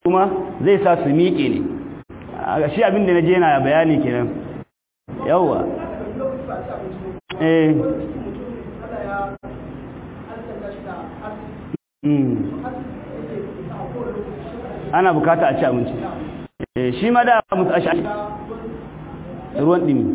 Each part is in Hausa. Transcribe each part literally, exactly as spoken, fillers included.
kuma zai sa su miƙe ne shi abin da na je na bayani kenan yawwa eh ana bukata a ci abinci shi ma da mutu a shi ruwan dimi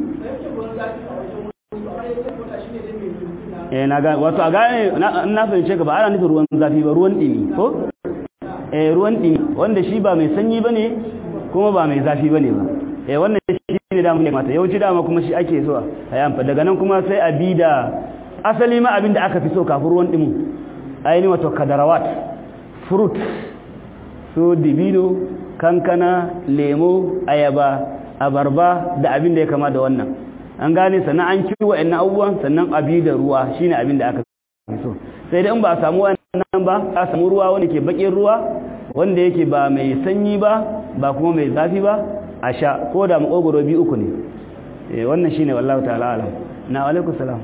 eh na ga wato a gane na fahimce ka ba ana nufin ruwan zafi ba ruwan dimi ko eh ruwan dimi wanda shi ba mai sanyi bane kuma ba mai zafi bane ba eh wannan shi ne da mun mata yawanci dama kuma shi ake so a yi amfani daga nan kuma sai a bi da asali ma abin da aka fi so kafin ruwan dimi aini wato kadarawat fruit so dibino kankana lemo ayaba abarba da abin da ya kama da wannan an gane sannan an kiwo wa'annan abubuwan sannan abi da ruwa shine abin da aka so sai dai in ba a samu wannan ba a samu ruwa wanda ke bakin ruwa wanda yake ba mai sanyi ba ba kuma mai zafi ba a sha ko da makogoro biyu uku ne eh wannan shine wallahi ta'ala alam na alaikum salam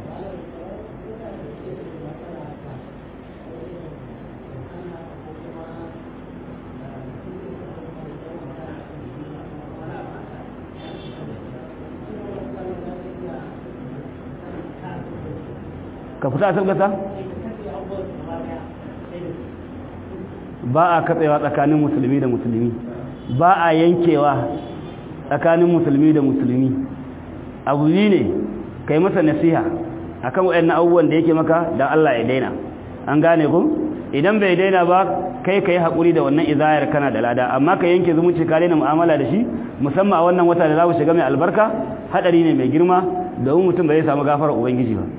ka fita a sabgata ba a katsewa tsakanin musulmi da musulmi ba a yankewa tsakanin musulmi da musulmi abu ne kai masa nasiha akan wayannan abubuwan da yake maka dan Allah ya daina an gane ku idan bai daina ba kai kai hakuri da wannan izayar kana da lada amma ka yanke zumunci ka daina mu'amala da shi musamman a wannan wata da za mu shiga mai albarka hadari ne mai girma domin mutum bai samu gafarar ubangiji ba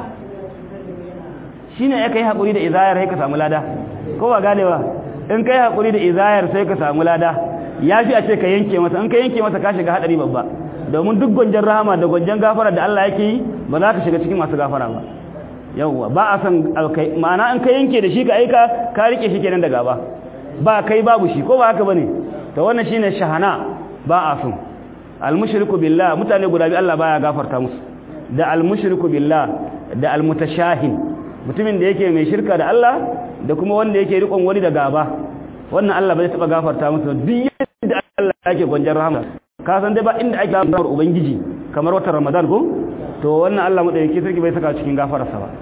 shine ya kai hakuri da izayar sai ka samu lada ko ba gane ba in kai hakuri da izayar sai ka samu lada yafi a ce ka yanke masa in ka yanke masa ka shiga hadari babba domin duk gonjan rahama da gonjan gafara da Allah yake yi ba za ka shiga cikin masu gafara ba yawwa ba a san alkai ma'ana in ka yanke da shi ka aika ka rike shi kenan da gaba ba kai babu shi ko ba haka bane to wannan shine shahana ba a sun almushriku billah mutane guda bi Allah baya gafarta musu da almushriku billah da almutashahin mutumin da yake mai shirka da Allah da kuma wanda yake rikon wani da gaba wannan Allah bai taba gafarta musu duk yadda Allah yake gonjar rahama ka san dai ba inda ake gafarar ubangiji kamar watan Ramadan ko to wannan Allah mu da yake sarki bai saka cikin gafararsa ba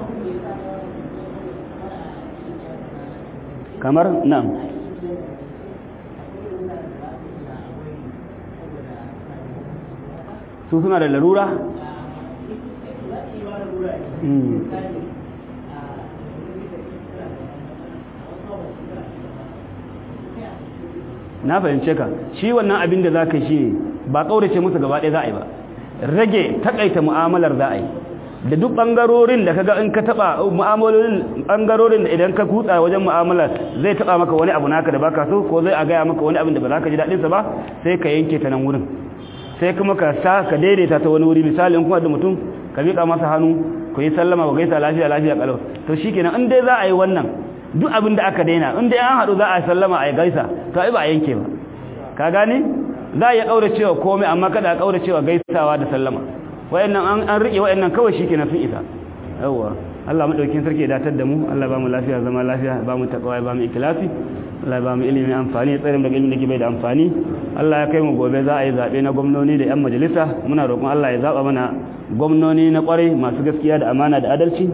kamar nan su suna da larura na fahimce ka shi wannan abin da za ka shi ba ƙaurace musu gaba ɗaya za a yi ba rage takaita mu'amalar za a yi da duk ɓangarorin da kaga in ka taɓa mu'amalolin ɓangarorin da idan ka kutsa wajen mu'amalar zai taɓa maka wani abu naka da baka so ko zai a gaya maka wani abin da ba za ka ji daɗinsa ba sai ka yanke ta nan wurin sai kuma ka sa ka daidaita ta wani wuri misali in kuma da mutum ka miƙa masa hannu ku yi sallama ku gaisa lafiya lafiya kalau to shikenan in dai za a yi wannan duk abin da aka daina in dai an haɗu za a sallama a yi gaisa to ai ba a yanke ba ka gane za a iya ƙauracewa komai amma kada a ƙauracewa gaisawa da sallama wayannan an rike wayannan kawai shikenan sun isa yawa Allah madaukakin sarki ya datar da mu Allah ba mu lafiya zama lafiya ba mu takawa ba mu ikhlasi Allah ba mu ilimi amfani tsare daga ilimin da ke bai da amfani Allah ya kai mu gobe za a yi zabe na gwamnoni da yan majalisa muna roƙon Allah ya zaba mana gwamnoni na ƙwarai masu gaskiya da amana da adalci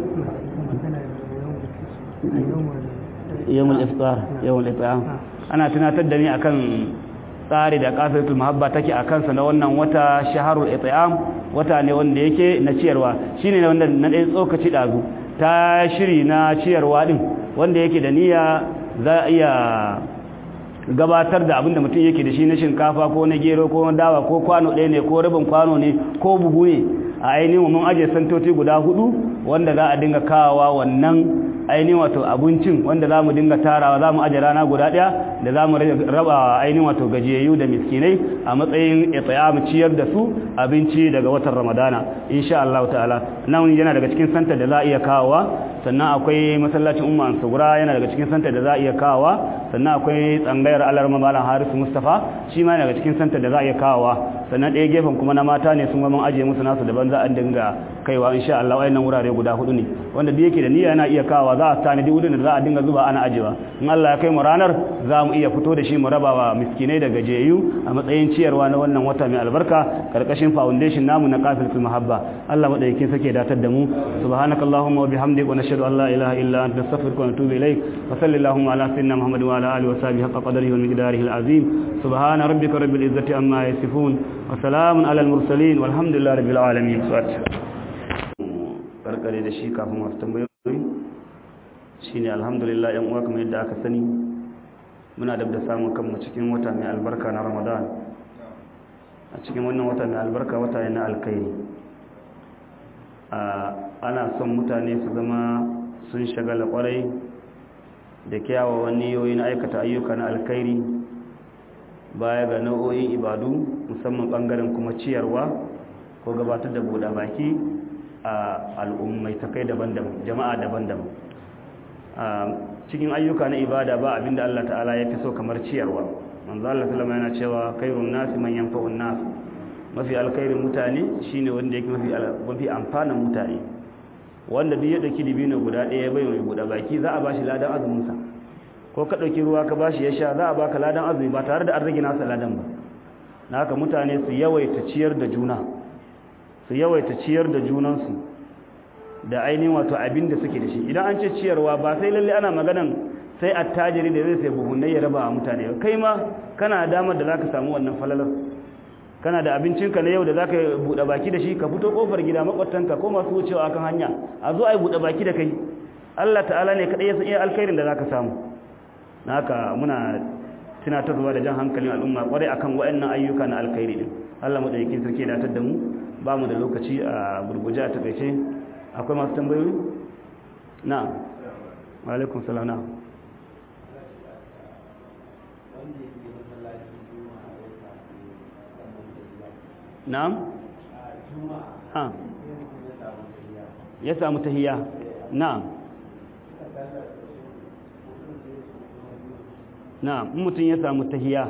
yawmul iftar yawmul iftar ana tunatar da ni akan tsari da kafiratul mahabba take a kansa na wannan wata shaharul it'am wata ne wanda yake na ciyarwa shine wanda na dai tsokaci dazu ta shiri na ciyarwa din wanda yake da niyya za iya gabatar da abinda mutum yake da shi na shinkafa ko na gero ko dawa ko kwano ɗaya ne ko rabin kwano ne ko buhu ne a ainihin mun aje santoci guda hudu wanda za a dinga kawawa wannan ainihin wato abincin wanda za mu dinga tarawa za mu aje rana guda ɗaya da za mu raba ainihin wato gajiyayyu da miskinai a matsayin mu ciyar da su abinci daga watan ramadana insha Allah ta'ala nan yana daga cikin santa da za a iya kawowa sannan akwai masallacin umma ansugura yana daga cikin santa da za a iya kawowa sannan akwai tsangayar alarma malam harisu mustafa shi ma yana daga cikin santa da za a iya kawowa sannan ɗaya gefen kuma na mata ne sun mun aje musu nasu daban za a dinga kaiwa insha Allah wayannan wurare guda hudu ne wanda duk yake da niyya yana iya kawa za a tanadi wurin da za a dinga zuba ana ajewa in Allah ya kai mu ranar za mu iya fito da shi mu raba wa miskinai da gajeyu a matsayin ciyarwa na wannan wata mai albarka karkashin foundation namu na Qafilatul Mahabba Allah madaukakin sake datar da mu subhanakallahumma wa bihamdika wa nashhadu an la ilaha illa anta nastaghfiruka wa natubu ilaik wa sallallahu ala sayyidina Muhammad wa ala alihi wa sahbihi haqqa qadrihi wa miqdarihi al-azim subhana rabbika rabbil izzati amma yasifun wa salamun ala al-mursalin walhamdulillahi rabbil alamin karkare da shi kafin wasu tambayoyi shine alhamdulillah yan uwa kamar yadda aka sani muna da samun kanmu cikin wata mai albarka na Ramadan a cikin wannan wata mai albarka wata ne na alkhairi ana son mutane su zama sun shagala kwarai da kyawawan niyoyi na aikata ayyuka na alkhairi baya ga nau'o'in ibadu musamman bangaren kuma ciyarwa ko gabatar da buɗa baki a al'ummai ta kai daban-daban jama'a daban-daban cikin ayyuka na ibada ba abinda Allah ta'ala ya fi so kamar ciyarwa manzo Allah sallama yana cewa khairun nasi man yanfa'un nas mafi alkhairin mutane shine wanda yake mafi mafi amfanin mutane wanda duk ya dauki dibino guda ɗaya bai mai buɗa baki za a bashi ladan azumin sa ko ka dauki ruwa ka bashi ya sha za a baka ladan azumi ba tare da an rage nasa ladan ba naka mutane su yawaita ciyar da juna su yawaita ciyar da junansu da ainihin wato abin da suke da shi idan an ce ciyarwa ba sai lalle ana maganan sai attajiri da zai sai buhunai ya raba a mutane kai ma kana damar da zaka samu wannan falalar kana da abincinka na yau da zaka buɗe baki da shi ka fito kofar gida makwattanka ko masu wucewa akan hanya a zo ai buɗe baki da kai Allah ta'ala ne kadai ya san iya alkhairin da zaka samu naka muna tunatarwa da jan hankalin al'umma kwarai akan waɗannan ayyuka na alkhairi din Allah madaukakin sarki ya datar da mu ba mu da lokaci a gurguje a takaice akwai masu tambayoyi na wa alaikum salam na na'am ha ya samu tahiyya na'am na'am mutum ya samu tahiyya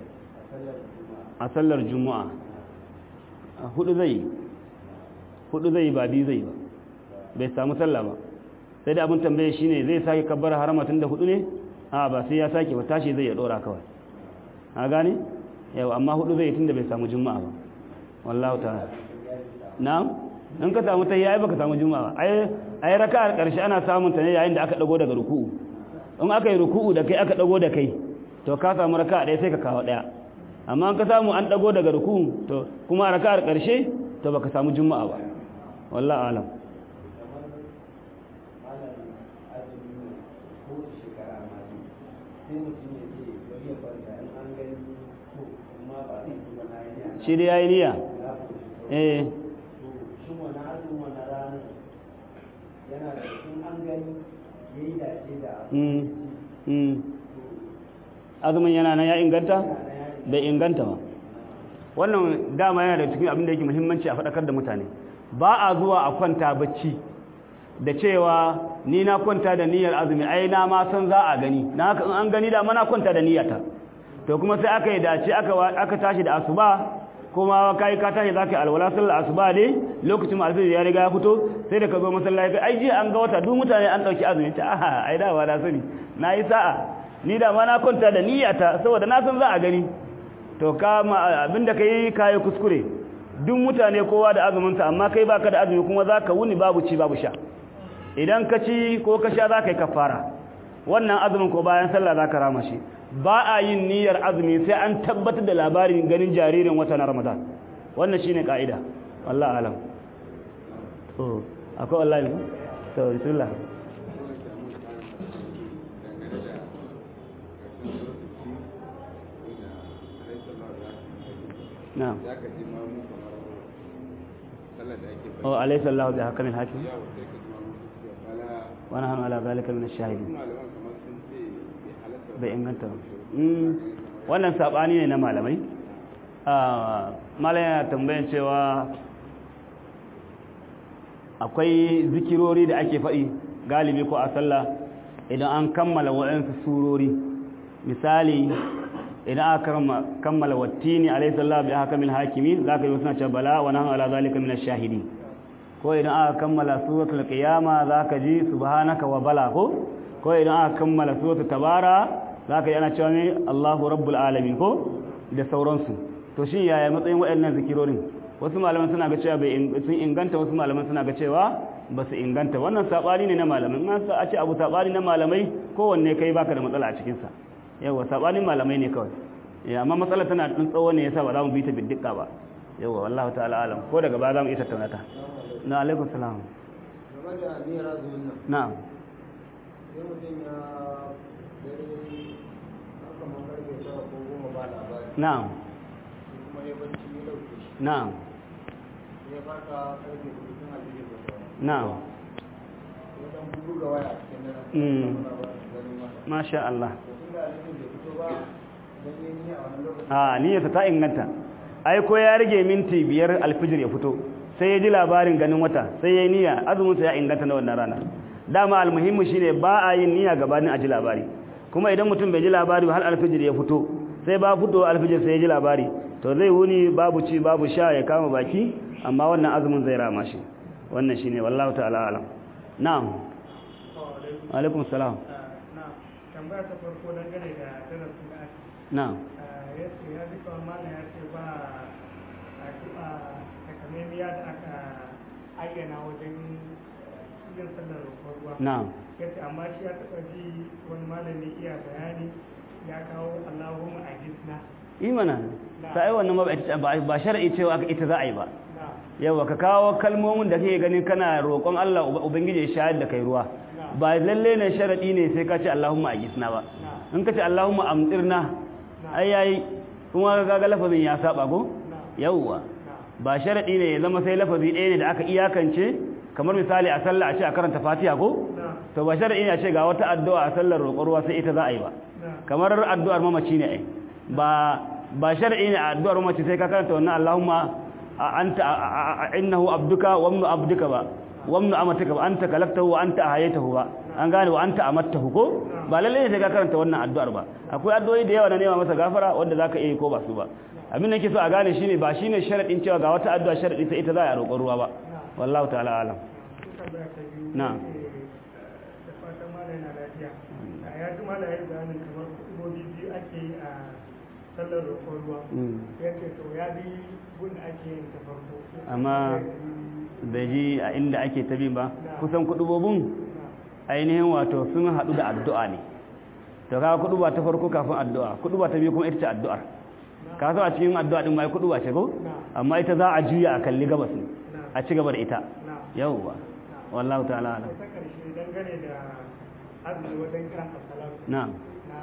a sallar juma'a hudu zai hudu zai ba biyu zai ba bai samu sallah ba sai da abin tambaye shine zai sake kabbara harama tun da hudu ne a ba sai ya sake ba tashi zai ya dora kawai a gane yau amma hudu zai tun da bai samu juma'a ba wallahu ta'ala na'am in ka samu tahiyya ai baka samu juma'a ba ai ai raka'ar karshe ana samun ta ne yayin da aka dago daga ruku'u in aka yi ruku'u da kai aka dago da kai to ka samu raka'a ɗaya sai ka kawo ɗaya amma ka samu an dago daga ruku to kuma raka'ar karshe to baka samu juma'a ba wallahi alam shi da yayi niyya eh shin wannan azumin wannan ranar yana da cikin an gani yayi dace da mm mm azumin yana nan ya inganta bai inganta ba wannan dama yana da cikin abin da yake muhimmanci a faɗakar da mutane ba a zuwa a kwanta bacci da cewa ni na kwanta da niyyar azumi ai na ma san za a gani na haka in an gani da mana kwanta da niyyata to kuma sai aka yi dace aka aka tashi da asuba kuma kai ka tashi zaka yi alwala sallar asuba ne lokacin alfajir ya riga ya fito sai da ka zo masallaci ai jiya an ga wata duk mutane an dauki azumi ta aha ai da ba na sani nayi sa'a ni da ma na kwanta da niyyata saboda na san za a gani to kama abinda kai kai kuskure duk mutane kowa da azumin sa amma kai baka da azumi kuma zaka wuni babu ci babu sha idan ka ci ko ka sha zaka yi kafara wannan azumin ko bayan sallah zaka rama shi ba a yin niyyar azumi sai an tabbatar da labarin ganin jaririn wata na Ramadan wannan shine kaida wallahi alam to akwai wallahi to bismillah na'am oh alayhi sallahu bi hakamin hakim wa nahnu ala zalika min ash-shahidin bai inganta wannan sabani ne na malamai malai yana tambayan cewa akwai zikirori da ake faɗi galibi ko a sallah idan an kammala waɗansu surori misali idan aka kammala wattini alayhi sallahu bi hakamin hakimi zaka yi suna cewa bala wa nahnu ala zalika min ash-shahidin ko idan aka kammala suratul qiyama zaka ji subhanaka wa bala ko ko idan aka kammala suratul tabara zaka ji ana cewa ne Allahu rabbul alamin ko da sauransu to shi yaya matsayin waɗannan zikirorin wasu malaman suna ga cewa bai sun inganta wasu malaman suna ga cewa ba su inganta wannan sabani ne na malamai in a ce abu sabani na malamai kowanne kai baka da matsala a cikin sa yawa sabanin malamai ne kawai ya amma matsala tana tun tsawo ne yasa ba za mu bi ta biddika ba yawa wallahi ta'ala alam ko daga ba za mu iya tattauna ta na alaikum salam game da niyyar azumin nan na'am sai mutum ya dare haka makarfe tara ko goma ba labari na'am kuma ya bacci ya dauke shi na'am ya farka karfe hudu tun alfijir da sauran na'am ya dan bugu ga waya cikin dare Mm. suna ba su ganin masa masha Allah to tun da alfijir bai fito ba dan yi niyya a wannan lokacin a niyyarsa ta inganta ai ko ya rage minti biyar alfijir ya fito sai ya ji labarin ganin wata sai ya yi niyya azuminsa ya inganta na wannan rana dama almuhimmu shine ba a yin niyya gabanin a ji labari kuma idan mutum bai ji labari har alfijir ya fito sai ba fito alfijir sai ya ji labari to zai wuni babu ci babu sha ya kama baki amma wannan azumin zai rama shi wannan shine wallahu ta'ala alam na'am wa alaikum salam na tambaya ta farko dangane da darasin da ake na'am ya ce ya ji kawai mana ya ce ba addu'a takamaimiya da aka ayyana wajen yin sallar roƙon ruwa na'am ya ce amma shi ya taɓa ji wani malami iya bayani ya kawo Allahumma ajisna imana sai wannan ba ba shar'i cewa aka ita za a yi ba na yawa ka kawo kalmomin da kake ganin kana roƙon Allah ubangiji ya shayar da kai ruwa ba lalle ne sharadi ne sai ka ce Allahumma ajisna ba in ka ce Allahumma amtirna ai yayi kuma ga ga lafazin ya saba go yawa ba sharadi ne ya zama sai lafazi ɗaya ne da aka iyakance kamar misali a sallah a ce a karanta Fatiha ko to ba sharadi ne a ce ga wata addu'a a sallar roƙon ruwa sai ita za a yi ba kamar addu'ar mamaci ne ai ba ba shar'i ne addu'ar mace sai ka karanta wannan Allahumma anta innahu abduka wa ibnu abduka ba wa ibnu amatika ba anta kalaktahu wa anta ahayatahu ba an gane wa anta amattahu ko ba lalle ne sai ka karanta wannan addu'ar ba akwai addu'o'i da yawa na nema masa gafara wanda zaka iya ko ba su ba abin da yake so a gane shine ba shine sharadin cewa ga wata addu'a sharadi sai ita za a roƙon ruwa ba wallahu ta'ala alam na'am da fatan mala yana lafiya ya ji mala ya yi bayanin kamar kuɗi biyu ake yi a sallar roƙon ruwa ya ce to ya bi gun da ake yin ta farko amma bai ji a inda ake tabi ba kusan kudubobin ainihin wato sun haɗu da addu'a ne to kaga kuduba ta farko kafin addu'a kuduba ta biyu kuma ita ce addu'ar ka so a cikin addu'a din mai kuduba ce ko amma ita za a juya a kalli gabas ne a ci gaba da ita yawwa wallahu ta'ala ala ta karshe dangane da azumi wajen kiran as-salatu na'am na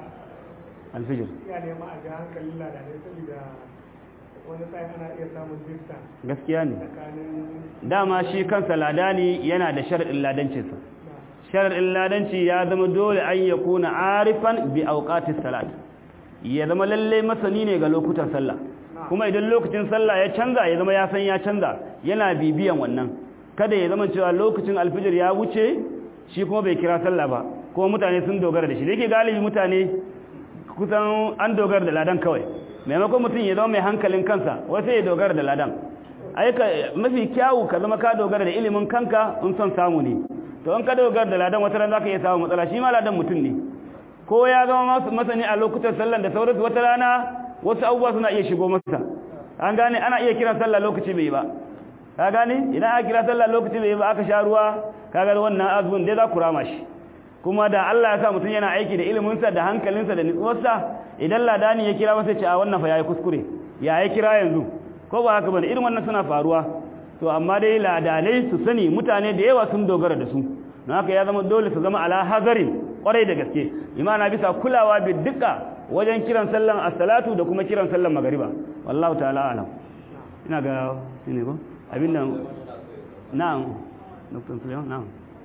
alfijir ya nema a ga hankalin ladanai saboda wani sai ana iya samun dista gaskiya ne tsakanin dama shi kansa ladani yana da sharadin ladancinsa sharadin ladanci ya zama dole an ya kuna arifan bi auqatis salat ya zama lalle masani ne ga lokutan sallah kuma idan lokacin sallah ya canza ya zama ya san ya canza yana bibiyan wannan kada ya zama cewa lokacin alfijir ya wuce shi kuma bai kira sallah ba kuma mutane sun dogara da shi da yake galibi mutane kusan an dogara da ladan kawai maimakon mutum ya zama mai hankalin kansa wai sai ya dogara da ladan aika mafi kyawu ka zama ka dogara da ilimin kanka in son samu ne to in ka dogara da ladan wata ran zaka iya samu matsala shi ma ladan mutum ne ko ya zama masani a lokutan sallan da sauransu wata rana wasu abubuwa suna iya shigo masa an gane ana iya kiran sallah lokaci bai ba ka gane idan aka kira sallah lokaci bai ba aka sha ruwa kaga wannan azumin dai za ku rama shi kuma da Allah ya sa mutum yana aiki da iliminsa da hankalinsa da nutsuwarsa idan ladani ya kira masa ce a wannan fa yayi kuskure ya yi kira yanzu ko ba haka bane irin wannan suna faruwa to amma dai ladanai su sani mutane da yawa sun dogara da su don haka ya zama dole su zama ala hazarin kwarai da gaske imana bisa kulawa bi dukka wajen kiran sallan as-salatu da kuma kiran sallan magariba wallahu ta'ala alam ina ga shine ko abin nan na'am dr Sulaiman na'am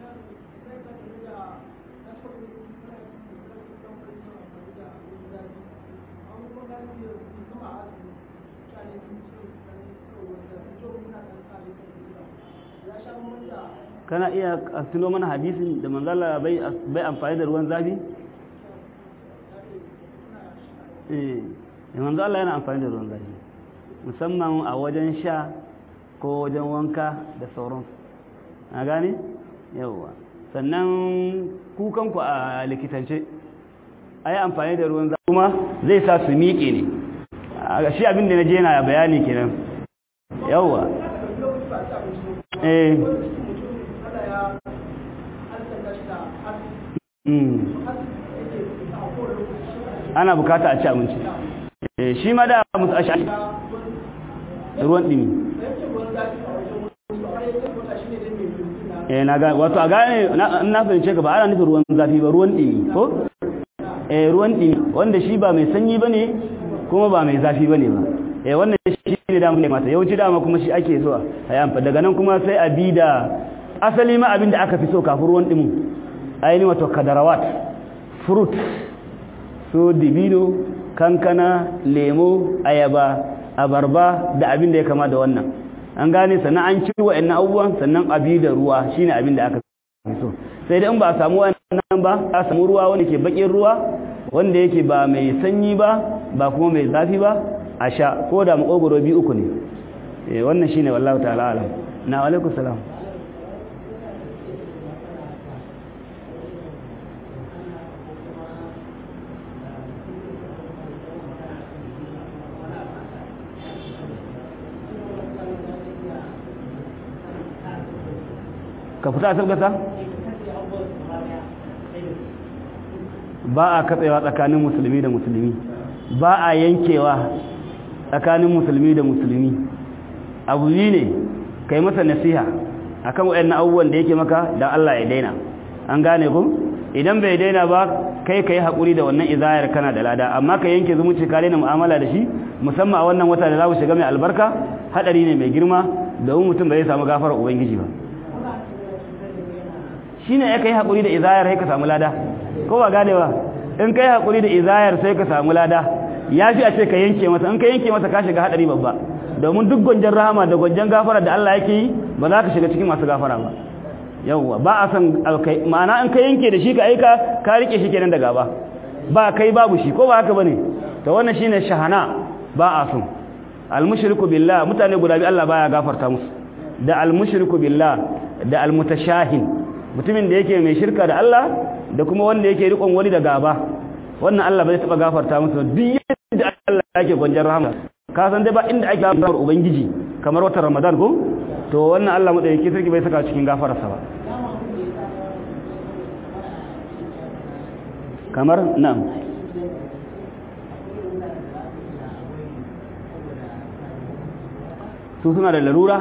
kana iya tuno mana hadisin da manzala bai bai amfani da ruwan zafi eh manzala yana amfani da ruwan zafi musamman a wajen sha ko wajen wanka da sauransu a gane yawwa sannan kukanku a likitance a yi amfani da ruwan zafi kuma zai sa su miƙe ne shi abin da na je na bayani kenan yawwa eh ana bukata a ci abinci shi ma da musu a sha ruwan ɗimi eh na ga wato a gane na fahimce ka ba ana nufin ruwan zafi ba ruwan ɗimi ko eh ruwan ɗimi wanda shi ba mai sanyi bane kuma ba mai zafi bane ba eh wannan shi ne da mun mata yawanci dama kuma shi ake so a yi amfani daga nan kuma sai a bi da asali ma abin da aka fi so kafin ruwan ɗimin ainihin wato kadarawat fruit so dibino kankana lemo ayaba abarba da abin da ya kama da wannan an gane sannan an ci wa'annan abubuwan sannan abi da ruwa shine abin da aka so sai dai in ba a samu wannan ba a samu ruwa wanda ke bakin ruwa wanda yake ba mai sanyi ba ba kuma mai zafi ba a sha ko da makogoro biyu uku ne eh wannan shine wallahi ta'ala alam na alaikum salam ka fita a sabgasa ba a katsewa tsakanin musulmi da musulmi ba a yankewa tsakanin musulmi da musulmi abu yi ne kai masa nasiha akan waɗannan abubuwan da yake maka da Allah ya daina an gane ku idan bai daina ba kai kai hakuri da wannan izayar kana da lada amma ka yanke zumunci ka daina mu'amala da shi musamman a wannan wata da za ku shiga mai albarka hadari ne mai girma domin mutum ba zai samu gafarar ubangiji ba shine ya kai hakuri da izayar sai ka samu lada ko ba gane ba in kai hakuri da izayar sai ka samu lada yafi a ce ka yanke masa in ka yanke masa ka shiga hadari babba domin duk gonjan rahama da gonjan gafara da Allah yake yi ba za ka shiga cikin masu gafara ba yawwa ba a san kai ma'ana in ka yanke da shi ka aika ka rike shi kenan da gaba ba kai babu shi ko ba haka bane to wannan shine shahana ba a sun al-mushriku billah mutane guda bi Allah baya gafarta musu da al-mushriku billah da al-mutashahin mutumin da yake mai shirka da Allah da kuma wanda yake rikon wani da gaba wannan Allah bai taba gafarta musu duk yadda Allah yake gonjar rahama ka san dai ba inda ake gafarar ubangiji kamar watan Ramadan ko to wannan Allah mu da yake sarki bai saka cikin gafararsa ba kamar nan su suna da larura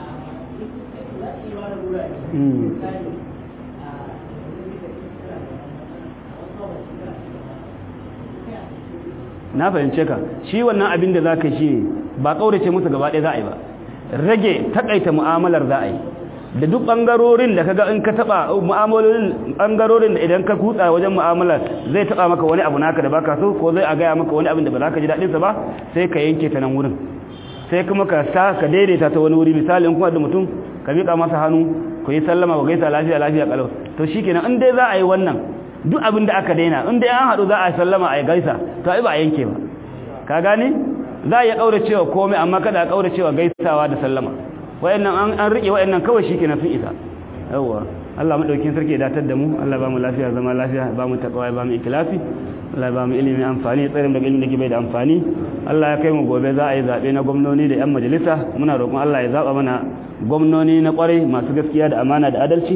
na fahimce ka shi wannan abin da za ka shi ba ƙaurace musu gaba ɗaya za a yi ba rage takaita mu'amalar za a yi da duk ɓangarorin da kaga in ka taɓa mu'amalolin ɓangarorin da idan ka kutsa wajen mu'amalar zai taɓa maka wani abu naka da baka so ko zai a gaya maka wani abin da ba za ka ji daɗinsa ba sai ka yanke ta nan wurin sai kuma ka sa ka daidaita ta wani wuri misali in kuma da mutum ka miƙa masa hannu ku yi sallama ku gaisa lafiya lafiya kalau to shikenan in dai za a yi wannan duk abin da aka daina in dai an haɗu za a sallama a yi gaisa to ai ba a yanke ba ka gane za a iya ƙauracewa komai amma kada a ƙauracewa gaisawa da sallama wayannan an an rike wayannan kawai shikenan sun isa yawa Allah madaukin sarki ya datar da mu Allah ba mu lafiya zama lafiya ba mu takawa ba mu ikhlasi Allah ba mu ilimi amfani tsare daga ilimin da ke bai da amfani Allah ya kai mu gobe za a yi zabe na gwamnoni da yan majalisa muna roƙon Allah ya zaba mana gwamnoni na ƙwarai masu gaskiya da amana da adalci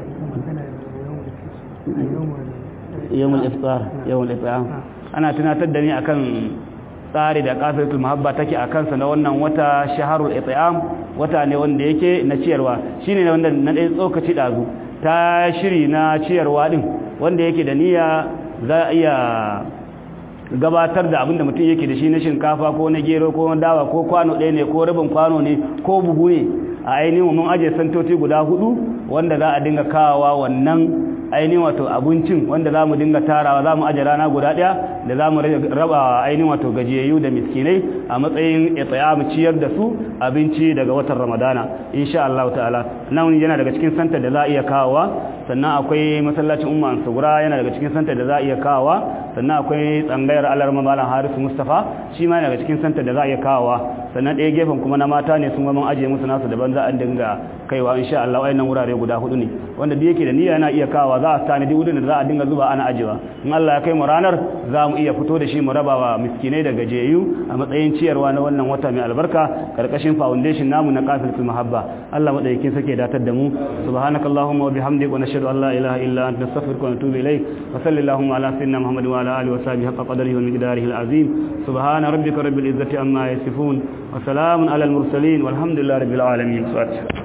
yawmul iftar yawmul iftar ana tunatar da ni akan tsari da kafiratul mahabba take a kansa na wannan wata shaharul it'am wata ne wanda yake na ciyarwa shine wanda na dai tsokaci dazu ta shiri na ciyarwa din wanda yake da niyya za a iya gabatar da abinda mutum yake da shi na shinkafa ko na gero ko dawa ko kwano ɗaya ne ko rabin kwano ne ko buhu ne a ainihin mun aje santoci guda hudu wanda za a dinga kawawa wannan ainihin wato abincin wanda za mu dinga tarawa za mu aje rana guda ɗaya da za mu raba ainihin wato gajiyayyu da miskinai a matsayin mu ciyar da su abinci daga watan ramadana insha Allah ta'ala nan yana daga cikin santar da za a iya kawowa sannan akwai masallacin umma sugura yana daga cikin santar da za a iya kawowa sannan akwai tsangayar alarma malam Harisu Mustafa shi ma daga cikin santa da za a iya kawowa sannan ɗaya gefen kuma na mata ne sun mun ajiye musu nasu daban za a dinga kaiwa insha Allah wayannan wurare guda hudu ne wanda da yake da niyya yana iya kawowa za a tanadi wurin da za a dinga zuba ana ajiyewa in Allah ya kai mu ranar za mu iya fito da shi mu raba wa miskinai da gajeyu a matsayin ciyarwa na wannan wata mai albarka karkashin foundation namu na Qafilatul Mahabba Allah madaukakin sake datar da mu subhanakallahumma wa bihamdika wa nashhadu an la ilaha illa anta nastaghfiruka wa natubu ilayk wa sallallahu ala sayyidina Muhammad wa ala alihi wa sahbihi haqqa qadrihi wa miqdarihi al-azim subhana rabbika rabbil izzati amma yasifun wa salamun ala al-mursalin walhamdulillahi rabbil alamin.